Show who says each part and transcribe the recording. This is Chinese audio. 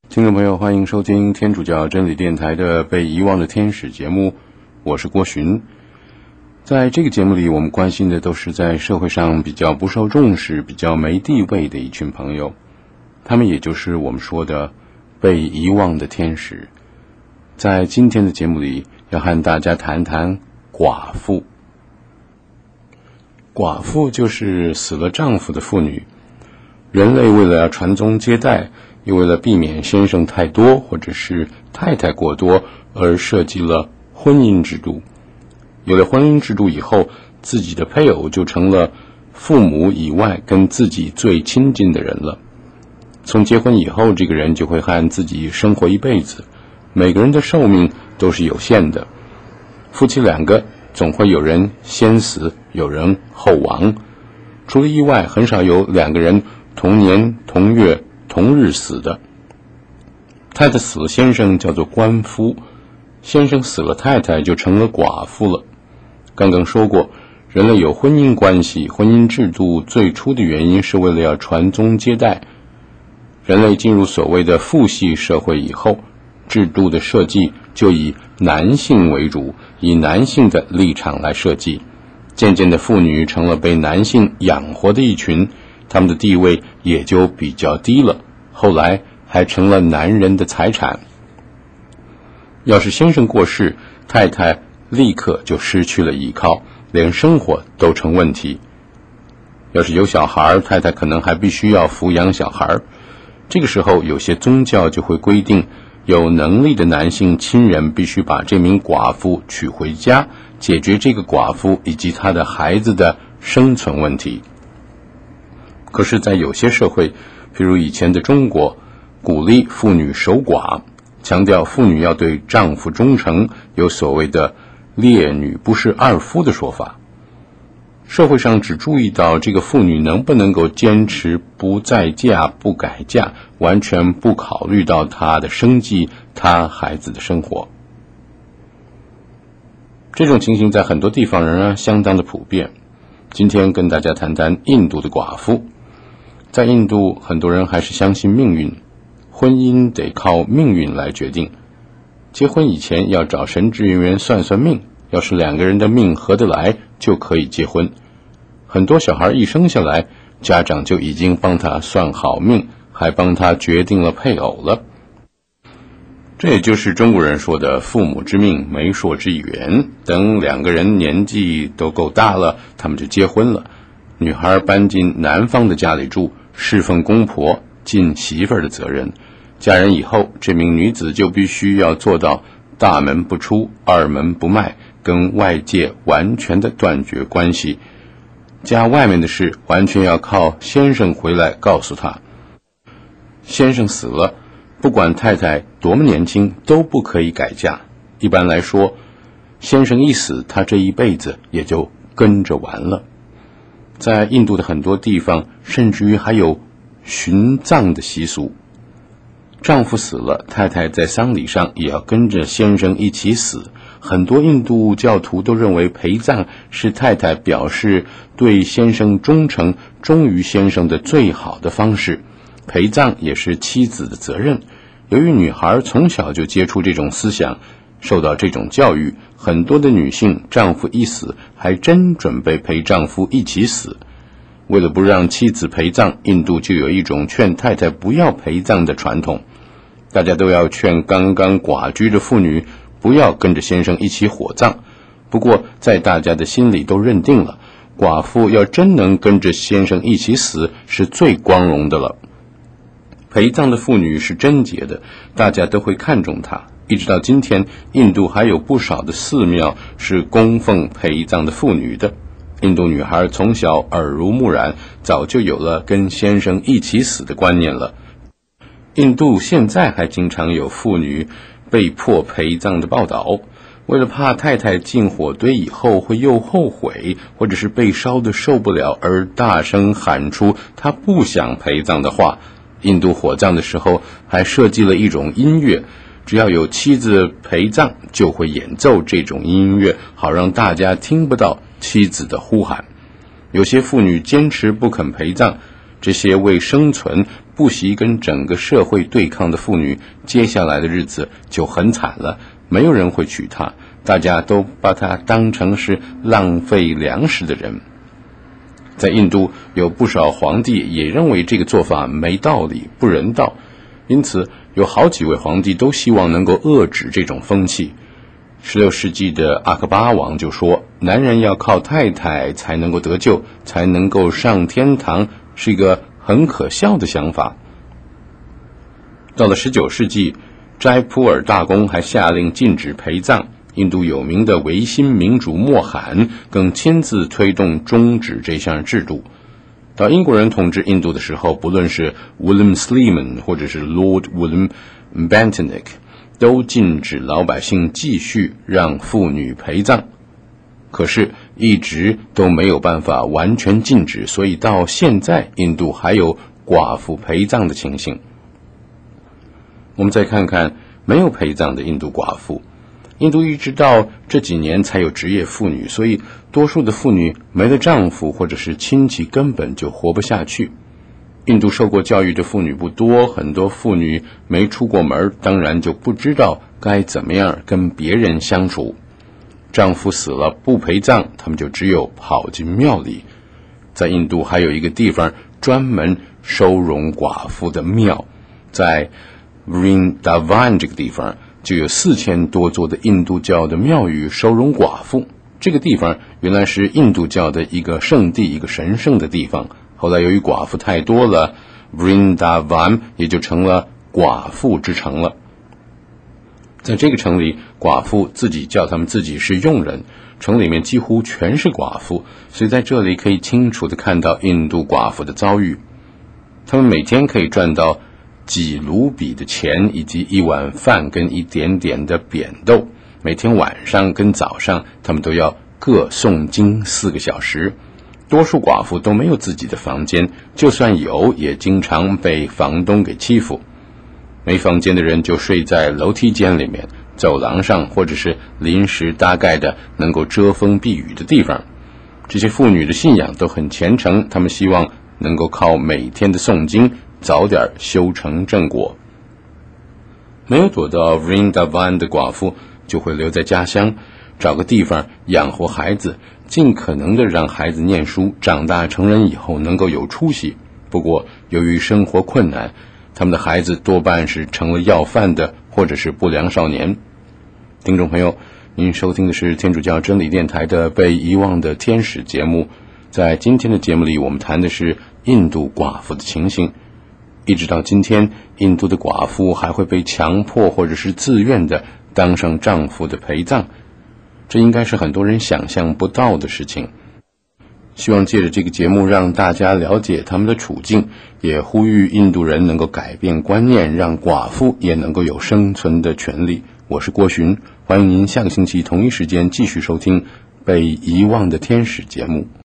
Speaker 1: 听众朋友，欢迎收听天主教真理电台的被遗忘的天使节目，我是郭寻。在这个节目里，我们关心的都是在社会上比较不受重视、比较没地位的一群朋友，他们也就是我们说的被遗忘的天使。在今天的节目里，要和大家谈谈寡妇。寡妇就是死了丈夫的妇女。人类为了要传宗接代，又为了避免先生太多或者是太太过多，而设计了婚姻制度。有了婚姻制度以后，自己的配偶就成了父母以外跟自己最亲近的人了。从结婚以后，这个人就会和自己生活一辈子。每个人的寿命都是有限的，夫妻两个总会有人先死，有人后亡。除了意外，很少有两个人同年同月同日死的。太太死了先生叫做官夫，先生死了太太就成了寡妇了。刚刚说过，人类有婚姻关系，婚姻制度最初的原因是为了要传宗接代。人类进入所谓的父系社会以后，制度的设计就以男性为主，以男性的立场来设计。渐渐的，妇女成了被男性养活的一群，他们的地位也就比较低了，后来还成了男人的财产。要是先生过世，太太立刻就失去了依靠，连生活都成问题。要是有小孩，太太可能还必须要抚养小孩。这个时候，有些宗教就会规定，有能力的男性亲人必须把这名寡妇娶回家，解决这个寡妇以及她的孩子的生存问题。可是在有些社会，譬如以前的中国，鼓励妇女守寡，强调妇女要对丈夫忠诚，有所谓的烈女不是二夫的说法。社会上只注意到这个妇女能不能够坚持不再嫁不改嫁，完全不考虑到她的生计，她孩子的生活。这种情形在很多地方仍然相当的普遍。今天跟大家谈谈印度的寡妇。在印度，很多人还是相信命运，婚姻得靠命运来决定。结婚以前要找神职人员算算命，要是两个人的命合得来，就可以结婚。很多小孩一生下来，家长就已经帮他算好命，还帮他决定了配偶了。这也就是中国人说的父母之命，媒妁之言。等两个人年纪都够大了，他们就结婚了。女孩搬进男方的家里住，侍奉公婆，尽媳妇儿的责任。嫁人以后，这名女子就必须要做到大门不出，二门不迈，跟外界完全的断绝关系。家外面的事完全要靠先生回来告诉她。先生死了，不管太太多么年轻，都不可以改嫁。一般来说，先生一死，她这一辈子也就跟着完了。在印度的很多地方，甚至于还有殉葬的习俗。丈夫死了，太太在丧礼上也要跟着先生一起死。很多印度教徒都认为陪葬是太太表示对先生忠诚、忠于先生的最好的方式。陪葬也是妻子的责任。由于女孩从小就接触这种思想，受到这种教育，很多的女性丈夫一死，还真准备陪丈夫一起死。为了不让妻子陪葬，印度就有一种劝太太不要陪葬的传统。大家都要劝刚刚寡居的妇女不要跟着先生一起火葬。不过在大家的心里都认定了，寡妇要真能跟着先生一起死，是最光荣的了。陪葬的妇女是贞洁的，大家都会看重她。一直到今天，印度还有不少的寺庙是供奉陪葬的妇女的。印度女孩从小耳濡目染，早就有了跟先生一起死的观念了。印度现在还经常有妇女被迫陪葬的报道。为了怕太太进火堆以后会又后悔，或者是被烧得受不了而大声喊出她不想陪葬的话，印度火葬的时候还设计了一种音乐，只要有妻子陪葬，就会演奏这种音乐，好让大家听不到妻子的呼喊。有些妇女坚持不肯陪葬， 这些为生存不惜跟整个社会对抗的妇女，接下来的日子就很惨了，没有人会娶她，大家都把她当成是浪费粮食的人。在印度有不少皇帝也认为这个做法没道理，不人道，因此有好几位皇帝都希望能够遏制这种风气。16世纪的阿克巴王就说，男人要靠太太才能够得救，才能够上天堂，是一个很可笑的想法。到了19世纪，斋普尔大公还下令禁止陪葬，印度有名的维新民主莫罕更亲自推动终止这项制度。到英国人统治印度的时候，不论是 William Sleeman 或者是 Lord William Bentinck，都禁止老百姓继续让妇女陪葬，可是一直都没有办法完全禁止，所以到现在印度还有寡妇陪葬的情形。我们再看看没有陪葬的印度寡妇。印度一直到这几年才有职业妇女，所以多数的妇女没了丈夫或者是亲戚根本就活不下去。印度受过教育的妇女不多，很多妇女没出过门，当然就不知道该怎么样跟别人相处。丈夫死了不陪葬，他们就只有跑进庙里。在印度还有一个地方专门收容寡妇的庙，在 Vrindavan 这个地方就有4000多座的印度教的庙宇收容寡妇。这个地方原来是印度教的一个圣地，一个神圣的地方，后来由于寡妇太多了， Vrindavan 也就成了寡妇之城了。在这个城里，寡妇自己叫他们自己是佣人，城里面几乎全是寡妇，所以在这里可以清楚地看到印度寡妇的遭遇。他们每天可以赚到几卢比的钱，以及一碗饭跟一点点的扁豆。每天晚上跟早上他们都要各诵经4个小时。多数寡妇都没有自己的房间，就算有也经常被房东给欺负。没房间的人就睡在楼梯间里面、走廊上，或者是临时搭盖的能够遮风避雨的地方。这些妇女的信仰都很虔诚，她们希望能够靠每天的诵经早点修成正果。没有躲到 Vrindavan 的寡妇就会留在家乡，找个地方养活孩子，尽可能的让孩子念书，长大成人以后能够有出息。不过由于生活困难，他们的孩子多半是成了要饭的，或者是不良少年。听众朋友，您收听的是天主教真理电台的被遗忘的天使节目。在今天的节目里，我们谈的是印度寡妇的情形。一直到今天，印度的寡妇还会被强迫或者是自愿的当上丈夫的陪葬，这应该是很多人想象不到的事情。希望借着这个节目让大家了解他们的处境，也呼吁印度人能够改变观念，让寡妇也能够有生存的权利。我是郭寻，欢迎您下个星期同一时间继续收听被遗忘的天使节目。